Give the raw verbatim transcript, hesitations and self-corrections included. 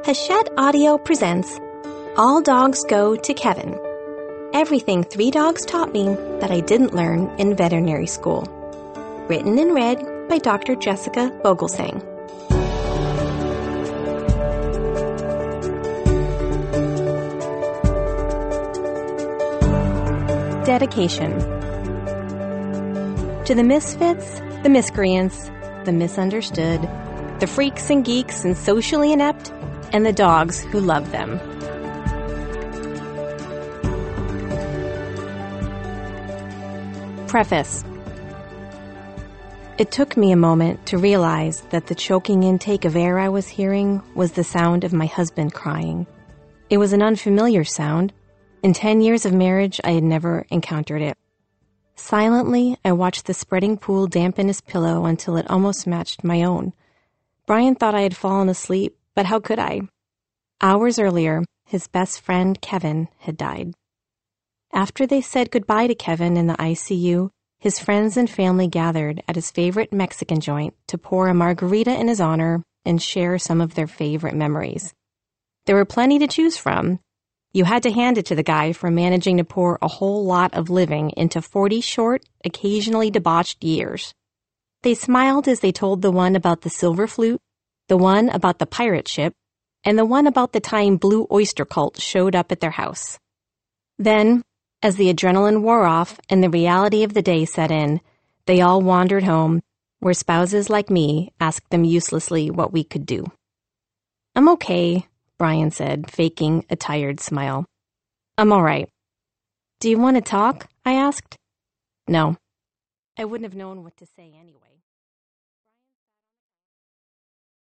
Hachette Audio presents All Dogs Go to Kevin. Everything three dogs taught me that I didn't learn in veterinary school. Written and read by Doctor Jessica Vogelsang. Dedication. To the misfits, the miscreants, the misunderstood, the freaks and geeks and socially inept, and the dogs who love them. Preface. It took me a moment to realize that the choking intake of air I was hearing was the sound of my husband crying. It was an unfamiliar sound. In ten years of marriage, I had never encountered it. Silently, I watched the spreading pool dampen his pillow until it almost matched my own. Brian thought I had fallen asleep, but how could I? Hours earlier, his best friend, Kevin, had died. After they said goodbye to Kevin in the I C U, his friends and family gathered at his favorite Mexican joint to pour a margarita in his honor and share some of their favorite memories. There were plenty to choose from. You had to hand it to the guy for managing to pour a whole lot of living into forty short, occasionally debauched years. They smiled as they told the one about the silver flute, the one about the pirate ship, and the one about the time Blue Oyster Cult showed up at their house. Then, as the adrenaline wore off and the reality of the day set in, they all wandered home, where spouses like me asked them uselessly what we could do. "I'm okay," Brian said, faking a tired smile. "I'm all right." "Do you want to talk?" I asked. No. I wouldn't have known what to say anyway.